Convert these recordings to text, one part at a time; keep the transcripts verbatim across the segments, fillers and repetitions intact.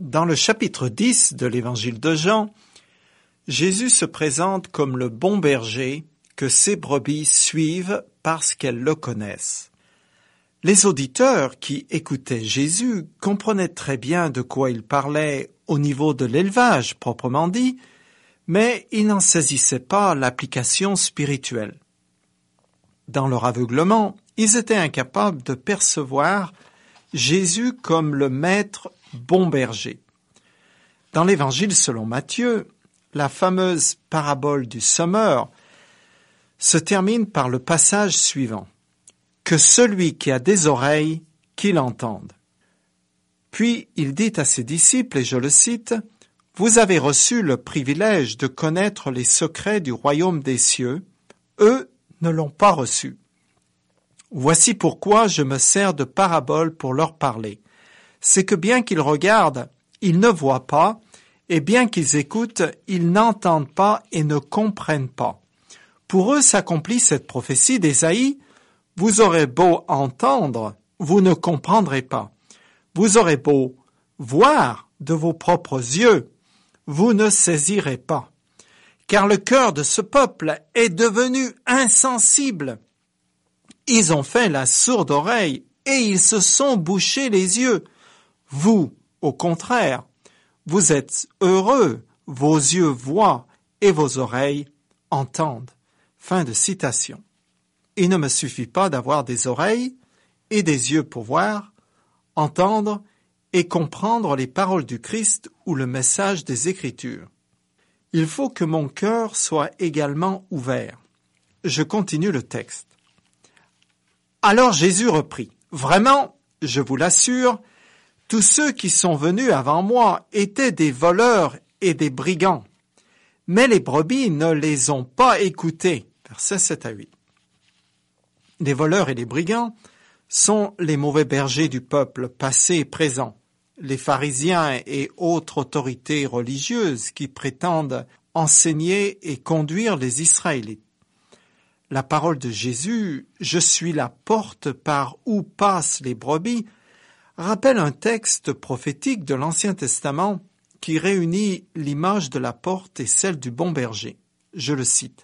Dans le chapitre dix de l'évangile de Jean, Jésus se présente comme le bon berger que ses brebis suivent parce qu'elles le connaissent. Les auditeurs qui écoutaient Jésus comprenaient très bien de quoi il parlait au niveau de l'élevage proprement dit, mais ils n'en saisissaient pas l'application spirituelle. Dans leur aveuglement, ils étaient incapables de percevoir Jésus comme le maître bon berger. Dans l'évangile selon Matthieu, la fameuse parabole du semeur se termine par le passage suivant. Que celui qui a des oreilles, qu'il entende. Puis il dit à ses disciples, et je le cite, « Vous avez reçu le privilège de connaître les secrets du royaume des cieux, eux ne l'ont pas reçu. Voici pourquoi je me sers de paraboles pour leur parler. C'est que bien qu'ils regardent, ils ne voient pas, et bien qu'ils écoutent, ils n'entendent pas et ne comprennent pas. Pour eux s'accomplit cette prophétie d'Ésaïe, vous aurez beau entendre, vous ne comprendrez pas. Vous aurez beau voir de vos propres yeux, vous ne saisirez pas. Car le cœur de ce peuple est devenu insensible. Ils ont fait la sourde oreille et ils se sont bouchés les yeux. Vous, au contraire, vous êtes heureux, vos yeux voient et vos oreilles entendent. » Fin de citation. Il ne me suffit pas d'avoir des oreilles et des yeux pour voir, entendre et comprendre les paroles du Christ ou le message des Écritures. Il faut que mon cœur soit également ouvert. Je continue le texte. Alors Jésus reprit. Vraiment, je vous l'assure, tous ceux qui sont venus avant moi étaient des voleurs et des brigands. Mais les brebis ne les ont pas écoutés. Versets sept à huit. Les voleurs et les brigands sont les mauvais bergers du peuple, passé et présent, les pharisiens et autres autorités religieuses qui prétendent enseigner et conduire les Israélites. La parole de Jésus, « Je suis la porte par où passent les brebis », rappelle un texte prophétique de l'Ancien Testament qui réunit l'image de la porte et celle du bon berger. Je le cite.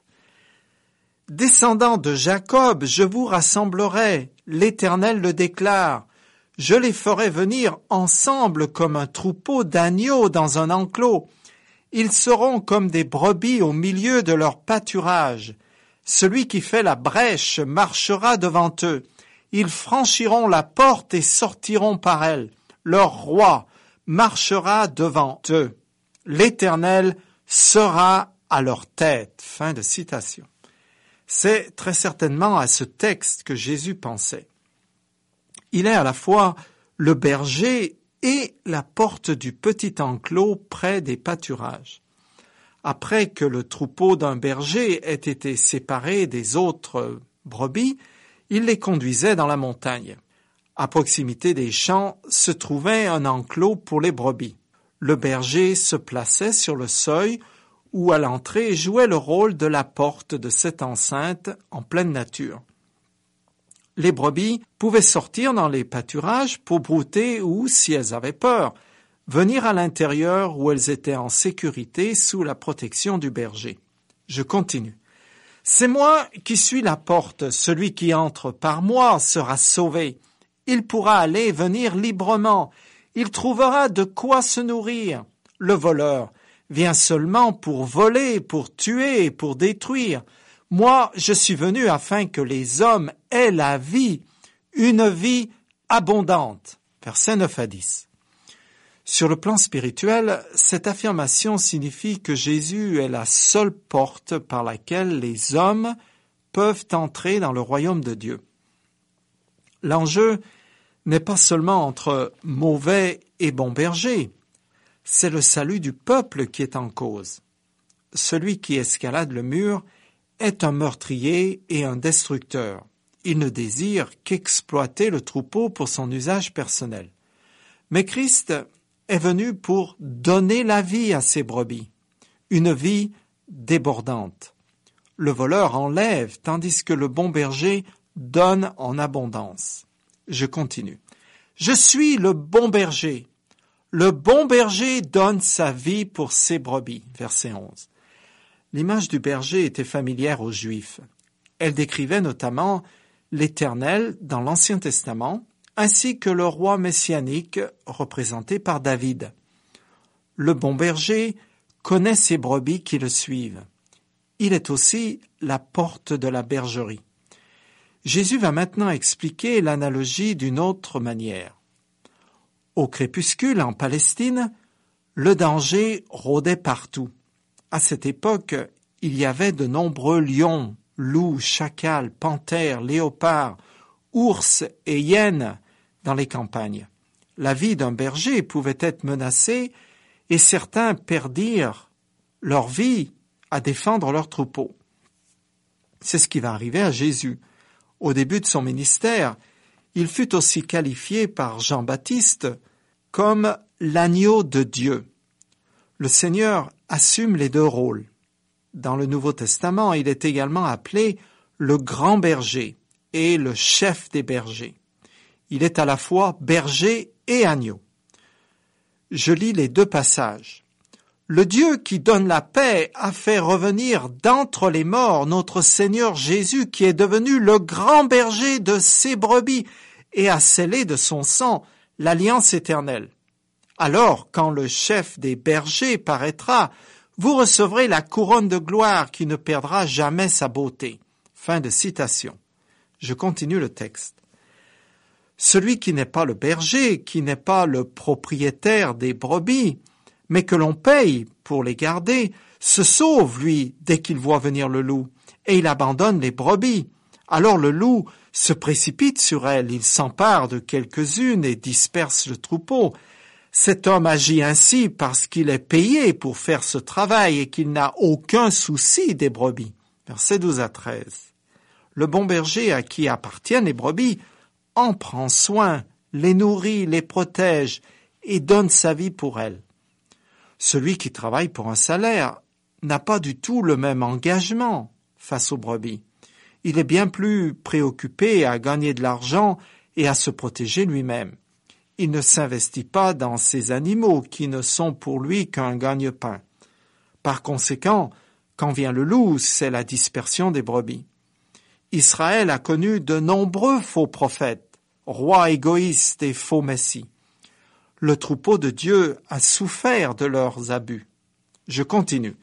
« Descendants de Jacob, je vous rassemblerai, l'Éternel le déclare. Je les ferai venir ensemble comme un troupeau d'agneaux dans un enclos. Ils seront comme des brebis au milieu de leur pâturage. Celui qui fait la brèche marchera devant eux. Ils franchiront la porte et sortiront par elle. Leur roi marchera devant eux. L'Éternel sera à leur tête. » Fin de citation. C'est très certainement à ce texte que Jésus pensait. Il est à la fois le berger et la porte du petit enclos près des pâturages. Après que le troupeau d'un berger ait été séparé des autres brebis, il les conduisait dans la montagne. À proximité des champs se trouvait un enclos pour les brebis. Le berger se plaçait sur le seuil ou à l'entrée jouait le rôle de la porte de cette enceinte en pleine nature. Les brebis pouvaient sortir dans les pâturages pour brouter ou, si elles avaient peur, venir à l'intérieur où elles étaient en sécurité sous la protection du berger. Je continue. « C'est moi qui suis la porte. Celui qui entre par moi sera sauvé. Il pourra aller et venir librement. Il trouvera de quoi se nourrir. Le voleur vient seulement pour voler, pour tuer, pour détruire. Moi, je suis venu afin que les hommes aient la vie, une vie abondante. » Versets neuf à dix. Sur le plan spirituel, cette affirmation signifie que Jésus est la seule porte par laquelle les hommes peuvent entrer dans le royaume de Dieu. L'enjeu n'est pas seulement entre mauvais et bons bergers, c'est le salut du peuple qui est en cause. Celui qui escalade le mur est un meurtrier et un destructeur. Il ne désire qu'exploiter le troupeau pour son usage personnel. Mais Christ est venu pour donner la vie à ses brebis, une vie débordante. Le voleur enlève, tandis que le bon berger donne en abondance. Je continue. « Je suis le bon berger. Le bon berger donne sa vie pour ses brebis. Verset onze. L'image du berger était familière aux Juifs. Elle décrivait notamment l'Éternel dans l'Ancien Testament, ainsi que le roi messianique représenté par David. Le bon berger connaît ses brebis qui le suivent. Il est aussi la porte de la bergerie. Jésus va maintenant expliquer l'analogie d'une autre manière. Au crépuscule, en Palestine, le danger rôdait partout. À cette époque, il y avait de nombreux lions, loups, chacals, panthères, léopards, ours et hyènes dans les campagnes. La vie d'un berger pouvait être menacée et certains perdirent leur vie à défendre leur troupeau. C'est ce qui va arriver à Jésus. Au début de son ministère, il fut aussi qualifié par Jean-Baptiste comme l'agneau de Dieu. Le Seigneur assume les deux rôles. Dans le Nouveau Testament, il est également appelé le grand berger et le chef des bergers. Il est à la fois berger et agneau. Je lis les deux passages. Le Dieu qui donne la paix a fait revenir d'entre les morts notre Seigneur Jésus qui est devenu le grand berger de ses brebis et a scellé de son sang l'alliance éternelle. Alors, quand le chef des bergers paraîtra, vous recevrez la couronne de gloire qui ne perdra jamais sa beauté. Fin de citation. Je continue le texte. Celui qui n'est pas le berger, qui n'est pas le propriétaire des brebis, mais que l'on paye pour les garder, se sauve, lui, dès qu'il voit venir le loup, et il abandonne les brebis. Alors le loup se précipite sur elles, il s'empare de quelques-unes et disperse le troupeau. Cet homme agit ainsi parce qu'il est payé pour faire ce travail et qu'il n'a aucun souci des brebis. Versets douze à treize. Le bon berger à qui appartiennent les brebis en prend soin, les nourrit, les protège et donne sa vie pour elles. Celui qui travaille pour un salaire n'a pas du tout le même engagement face aux brebis. Il est bien plus préoccupé à gagner de l'argent et à se protéger lui-même. Il ne s'investit pas dans ces animaux qui ne sont pour lui qu'un gagne-pain. Par conséquent, quand vient le loup, c'est la dispersion des brebis. Israël a connu de nombreux faux prophètes, rois égoïstes et faux messies. Le troupeau de Dieu a souffert de leurs abus. Je continue.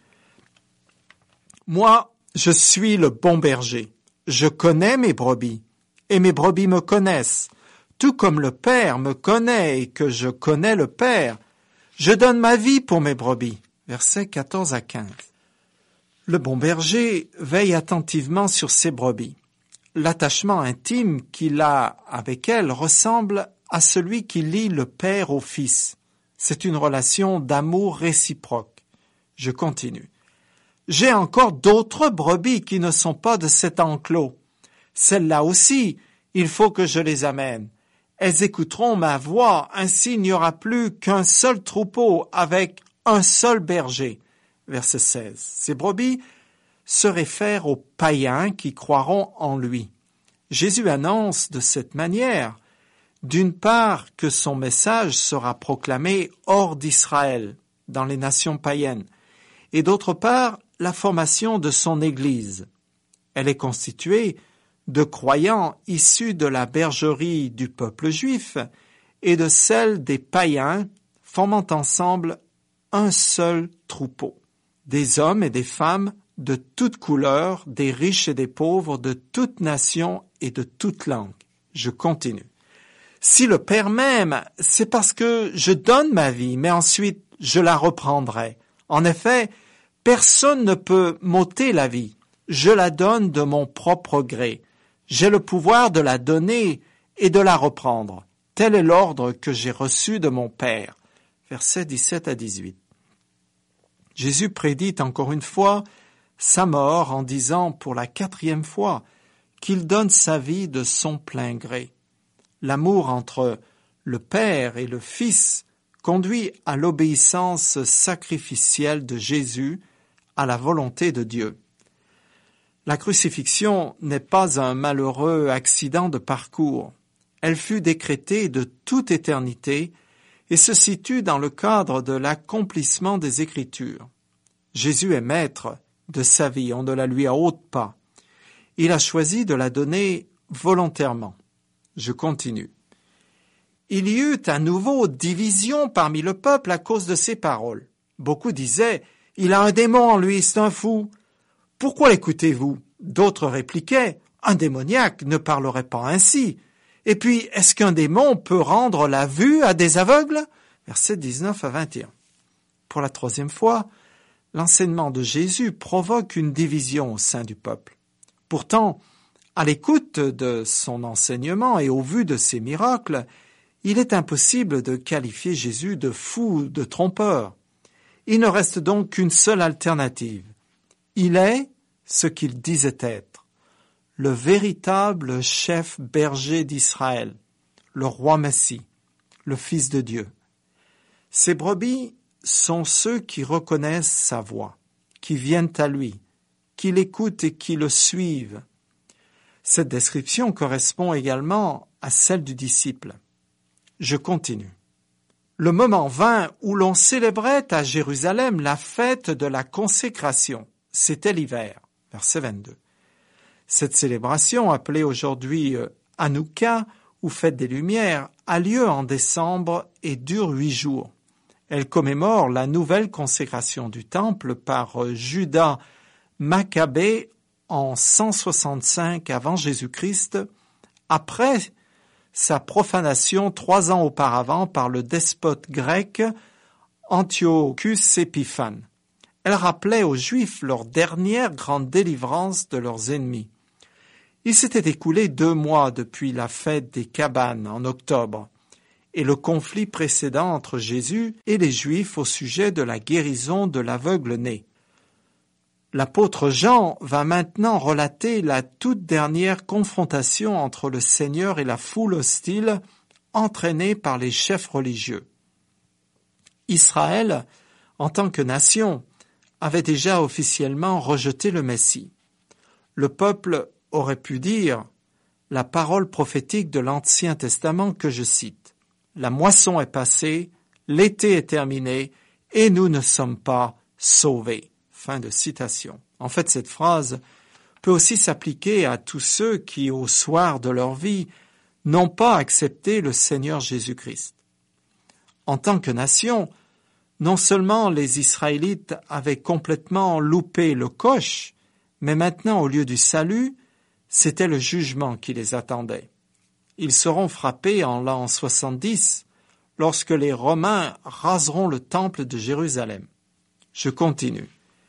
Moi, je suis le bon berger. Je connais mes brebis, et mes brebis me connaissent. Tout comme le Père me connaît et que je connais le Père, je donne ma vie pour mes brebis. Versets quatorze à quinze. Le bon berger veille attentivement sur ses brebis. L'attachement intime qu'il a avec elles ressemble à celui qui lie le Père au Fils. C'est une relation d'amour réciproque. Je continue. J'ai encore d'autres brebis qui ne sont pas de cet enclos. Celles-là aussi, il faut que je les amène. Elles écouteront ma voix, ainsi il n'y aura plus qu'un seul troupeau avec un seul berger. Verset seize. Ces brebis se réfèrent aux païens qui croiront en lui. Jésus annonce de cette manière, d'une part, que son message sera proclamé hors d'Israël, dans les nations païennes, et d'autre part, la formation de son Église. Elle est constituée de croyants issus de la bergerie du peuple juif et de celle des païens, formant ensemble un seul troupeau. Des hommes et des femmes de toutes couleurs, des riches et des pauvres, de toutes nations et de toutes langues. Je continue. Si le Père m'aime, c'est parce que je donne ma vie, mais ensuite je la reprendrai. En effet, personne ne peut m'ôter la vie. Je la donne de mon propre gré. J'ai le pouvoir de la donner et de la reprendre. Tel est l'ordre que j'ai reçu de mon Père. Versets dix-sept à dix-huit. Jésus prédit encore une fois sa mort en disant pour la quatrième fois qu'il donne sa vie de son plein gré. L'amour entre le Père et le Fils conduit à l'obéissance sacrificielle de Jésus à la volonté de Dieu. La crucifixion n'est pas un malheureux accident de parcours. Elle fut décrétée de toute éternité et se situe dans le cadre de l'accomplissement des Écritures. Jésus est maître de sa vie, on ne la lui ôte pas. Il a choisi de la donner volontairement. Je continue. Il y eut à nouveau division parmi le peuple à cause de ces paroles. Beaucoup disaient « Il a un démon en lui, c'est un fou ». Pourquoi l'écoutez-vous? D'autres répliquaient « Un démoniaque ne parlerait pas ainsi. Et puis, est-ce qu'un démon peut rendre la vue à des aveugles ?» Versets dix-neuf à vingt et un. Pour la troisième fois, l'enseignement de Jésus provoque une division au sein du peuple. Pourtant, à l'écoute de son enseignement et au vu de ses miracles, il est impossible de qualifier Jésus de fou, de trompeur. Il ne reste donc qu'une seule alternative. Il est ce qu'il disait être, le véritable chef berger d'Israël, le roi Messie, le Fils de Dieu. Ses brebis sont ceux qui reconnaissent sa voix, qui viennent à lui, qui l'écoutent et qui le suivent. Cette description correspond également à celle du disciple. Je continue. Le moment vint où l'on célébrait à Jérusalem la fête de la consécration. C'était l'hiver. Verset vingt-deux. Cette célébration, appelée aujourd'hui Hanouka, ou fête des Lumières, a lieu en décembre et dure huit jours. Elle commémore la nouvelle consécration du temple par Judas Maccabée en cent soixante-cinq avant Jésus-Christ, après sa profanation trois ans auparavant par le despote grec Antiochus Épiphane. Elle rappelait aux Juifs leur dernière grande délivrance de leurs ennemis. Il s'était écoulé deux mois depuis la fête des cabanes en octobre et le conflit précédent entre Jésus et les Juifs au sujet de la guérison de l'aveugle né. L'apôtre Jean va maintenant relater la toute dernière confrontation entre le Seigneur et la foule hostile entraînée par les chefs religieux. Israël, en tant que nation, avait déjà officiellement rejeté le Messie. Le peuple aurait pu dire la parole prophétique de l'Ancien Testament que je cite. « La moisson est passée, l'été est terminé, et nous ne sommes pas sauvés. » Fin de citation. En fait, cette phrase peut aussi s'appliquer à tous ceux qui, au soir de leur vie, n'ont pas accepté le Seigneur Jésus-Christ. En tant que nation, non seulement les Israélites avaient complètement loupé le coche, mais maintenant, au lieu du salut, c'était le jugement qui les attendait. Ils seront frappés en l'an soixante-dix, lorsque les Romains raseront le temple de Jérusalem. Je continue.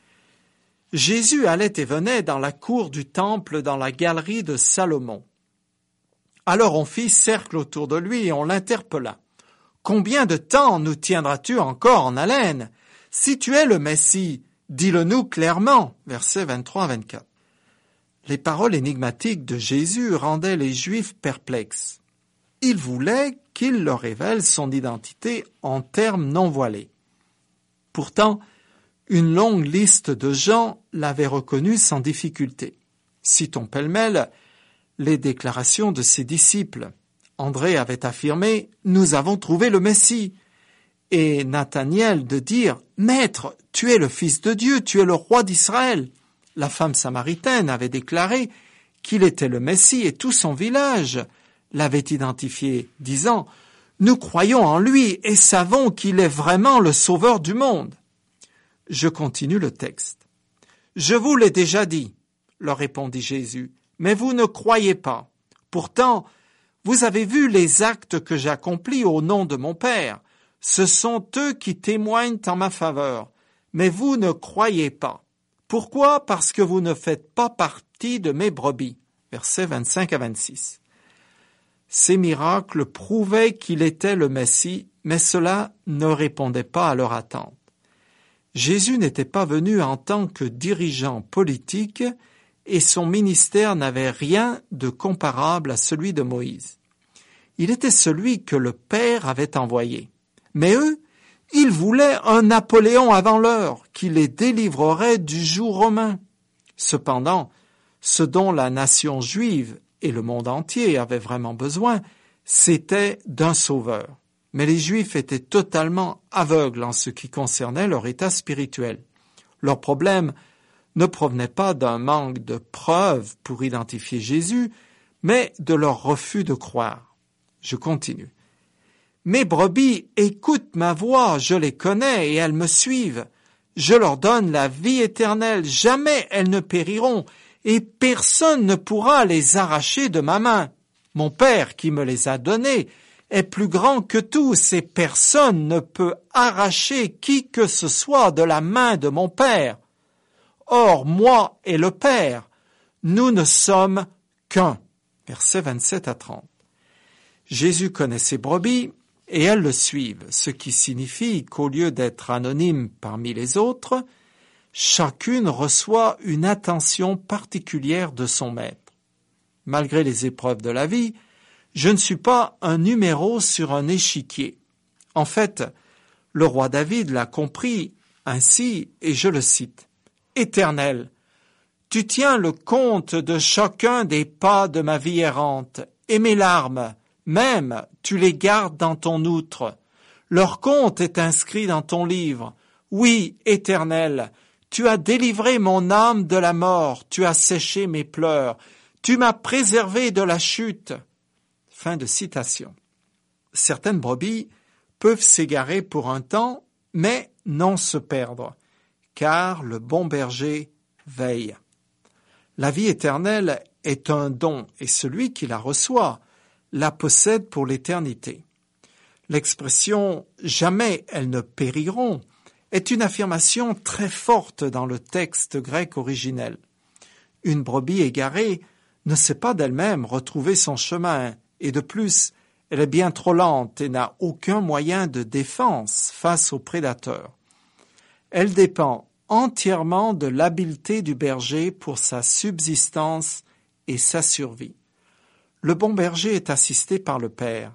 Jésus allait et venait dans la cour du temple dans la galerie de Salomon. Alors on fit cercle autour de lui et on l'interpella. « Combien de temps nous tiendras-tu encore en haleine? Si tu es le Messie, dis-le-nous clairement. » Versets vingt-trois à vingt-quatre. Les paroles énigmatiques de Jésus rendaient les Juifs perplexes. Il voulait qu'il leur révèle son identité en termes non voilés. Pourtant, une longue liste de gens l'avait reconnu sans difficulté. Citons pêle-mêle les déclarations de ses disciples. André avait affirmé « Nous avons trouvé le Messie » et Nathanaël de dire « Maître, tu es le Fils de Dieu, tu es le roi d'Israël ». La femme samaritaine avait déclaré qu'il était le Messie et tout son village l'avait identifié, disant « Nous croyons en lui et savons qu'il est vraiment le sauveur du monde ». Je continue le texte. « Je vous l'ai déjà dit, leur répondit Jésus, mais vous ne croyez pas. Pourtant, vous avez vu les actes que j'accomplis au nom de mon Père. Ce sont eux qui témoignent en ma faveur, mais vous ne croyez pas. Pourquoi? Parce que vous ne faites pas partie de mes brebis. » Versets vingt-cinq à vingt-six. Ces miracles prouvaient qu'il était le Messie, mais cela ne répondait pas à leur attente. Jésus n'était pas venu en tant que dirigeant politique et son ministère n'avait rien de comparable à celui de Moïse. Il était celui que le Père avait envoyé. Mais eux, ils voulaient un Napoléon avant l'heure qui les délivrerait du joug romain. Cependant, ce dont la nation juive et le monde entier avaient vraiment besoin, c'était d'un sauveur. Mais les Juifs étaient totalement aveugles en ce qui concernait leur état spirituel. Leur problème ne provenait pas d'un manque de preuves pour identifier Jésus, mais de leur refus de croire. Je continue. Mes brebis écoutent ma voix, je les connais et elles me suivent. Je leur donne la vie éternelle, jamais elles ne périront, et personne ne pourra les arracher de ma main. Mon Père qui me les a donnés est plus grand que tous, et personne ne peut arracher qui que ce soit de la main de mon Père. Or, moi et le Père, nous ne sommes qu'un. Versets vingt-sept à trente. Jésus connaît ses brebis, et elles le suivent, ce qui signifie qu'au lieu d'être anonyme parmi les autres, chacune reçoit une attention particulière de son maître. Malgré les épreuves de la vie, je ne suis pas un numéro sur un échiquier. En fait, le roi David l'a compris ainsi, et je le cite. « Éternel, tu tiens le compte de chacun des pas de ma vie errante, et mes larmes, même, tu les gardes dans ton outre. Leur compte est inscrit dans ton livre. Oui, Éternel, tu as délivré mon âme de la mort, tu as séché mes pleurs, tu m'as préservé de la chute. » Fin de citation. Certaines brebis peuvent s'égarer pour un temps, mais non se perdre, car le bon berger veille. La vie éternelle est un don, et celui qui la reçoit la possède pour l'éternité. L'expression « jamais elles ne périront » est une affirmation très forte dans le texte grec originel. Une brebis égarée ne sait pas d'elle-même retrouver son chemin, et de plus, elle est bien trop lente et n'a aucun moyen de défense face aux prédateurs. Elle dépend entièrement de l'habileté du berger pour sa subsistance et sa survie. Le bon berger est assisté par le Père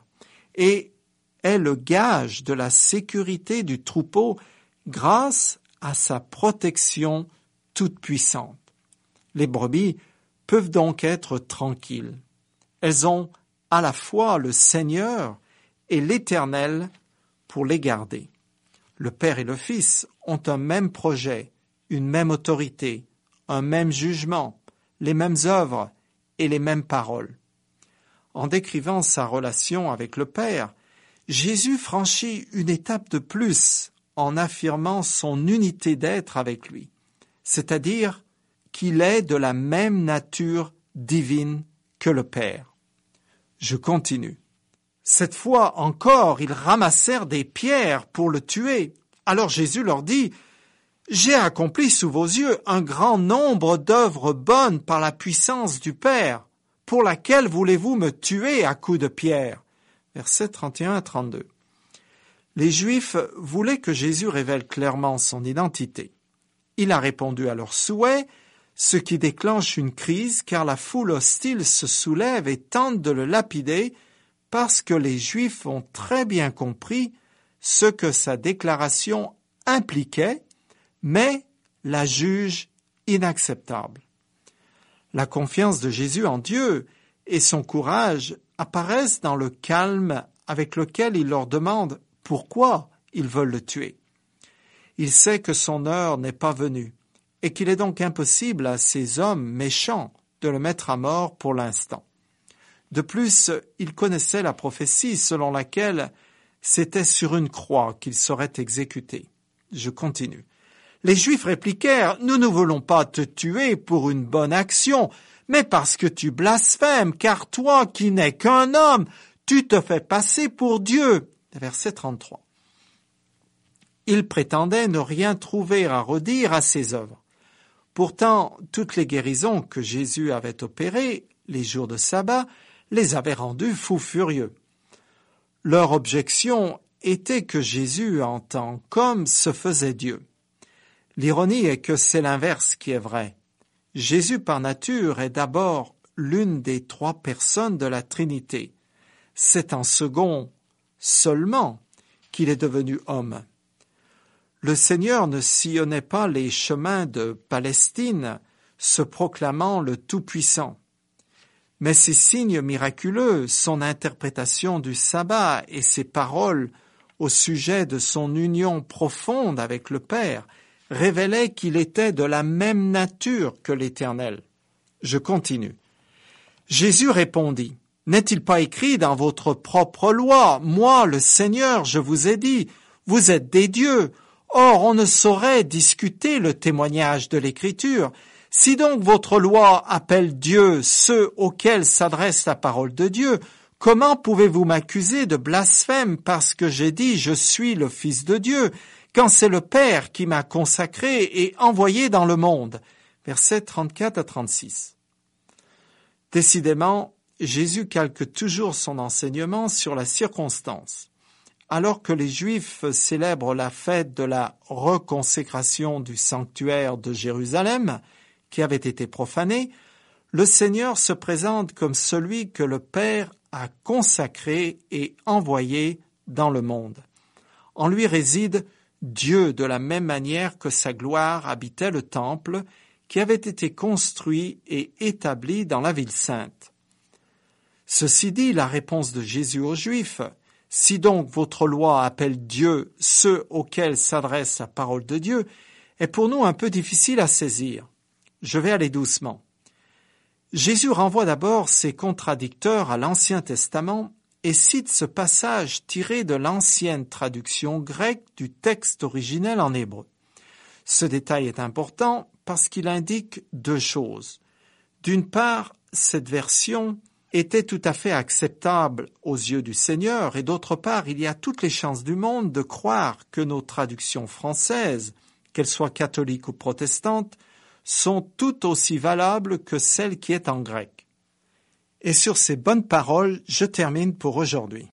et est le gage de la sécurité du troupeau grâce à sa protection toute puissante. Les brebis peuvent donc être tranquilles. Elles ont à la fois le Seigneur et l'Éternel pour les garder. Le Père et le Fils ont un même projet, une même autorité, un même jugement, les mêmes œuvres et les mêmes paroles. En décrivant sa relation avec le Père, Jésus franchit une étape de plus en affirmant son unité d'être avec lui, c'est-à-dire qu'il est de la même nature divine que le Père. Je continue. Cette fois encore, ils ramassèrent des pierres pour le tuer. Alors Jésus leur dit, « J'ai accompli sous vos yeux un grand nombre d'œuvres bonnes par la puissance du Père. Pour laquelle voulez-vous me tuer à coups de pierre ?» Versets trente et un à trente-deux. Les Juifs voulaient que Jésus révèle clairement son identité. Il a répondu à leurs souhaits, ce qui déclenche une crise car la foule hostile se soulève et tente de le lapider parce que les Juifs ont très bien compris ce que sa déclaration impliquait, mais la jugent inacceptable. La confiance de Jésus en Dieu et son courage apparaissent dans le calme avec lequel il leur demande pourquoi ils veulent le tuer. Il sait que son heure n'est pas venue et qu'il est donc impossible à ces hommes méchants de le mettre à mort pour l'instant. De plus, il connaissait la prophétie selon laquelle c'était sur une croix qu'il serait exécuté. Je continue. Les Juifs répliquèrent « Nous ne voulons pas te tuer pour une bonne action, mais parce que tu blasphèmes, car toi qui n'es qu'un homme, tu te fais passer pour Dieu. » Verset trente-trois. Ils prétendaient ne rien trouver à redire à ses œuvres. Pourtant, toutes les guérisons que Jésus avait opérées, les jours de sabbat, les avaient rendus fous furieux. Leur objection était que Jésus, en tant qu'homme, se faisait Dieu. L'ironie est que c'est l'inverse qui est vrai. Jésus par nature est d'abord l'une des trois personnes de la Trinité. C'est en second seulement qu'il est devenu homme. Le Seigneur ne sillonnait pas les chemins de Palestine, se proclamant le Tout-Puissant. Mais ces signes miraculeux, son interprétation du sabbat et ses paroles au sujet de son union profonde avec le Père révélaient qu'il était de la même nature que l'Éternel. Je continue. Jésus répondit, « N'est-il pas écrit dans votre propre loi, moi, le Seigneur, je vous ai dit, vous êtes des dieux. Or, on ne saurait discuter le témoignage de l'Écriture. Si donc votre loi appelle Dieu ceux auxquels s'adresse la parole de Dieu, comment pouvez-vous m'accuser de blasphème parce que j'ai dit je suis le Fils de Dieu, quand c'est le Père qui m'a consacré et envoyé dans le monde ?» Versets trente-quatre à trente-six. Décidément, Jésus calque toujours son enseignement sur la circonstance. Alors que les Juifs célèbrent la fête de la reconsécration du sanctuaire de Jérusalem, qui avait été profané, le Seigneur se présente comme celui que le Père a consacré et envoyé dans le monde. En lui réside Dieu de la même manière que sa gloire habitait le temple qui avait été construit et établi dans la ville sainte. Ceci dit, la réponse de Jésus aux Juifs, « Si donc votre loi appelle Dieu ceux auxquels s'adresse la parole de Dieu » est pour nous un peu difficile à saisir. Je vais aller doucement. Jésus renvoie d'abord ses contradicteurs à l'Ancien Testament et cite ce passage tiré de l'ancienne traduction grecque du texte originel en hébreu. Ce détail est important parce qu'il indique deux choses. D'une part, cette version était tout à fait acceptable aux yeux du Seigneur et d'autre part, il y a toutes les chances du monde de croire que nos traductions françaises, qu'elles soient catholiques ou protestantes, sont tout aussi valables que celle qui est en grec. Et sur ces bonnes paroles, je termine pour aujourd'hui.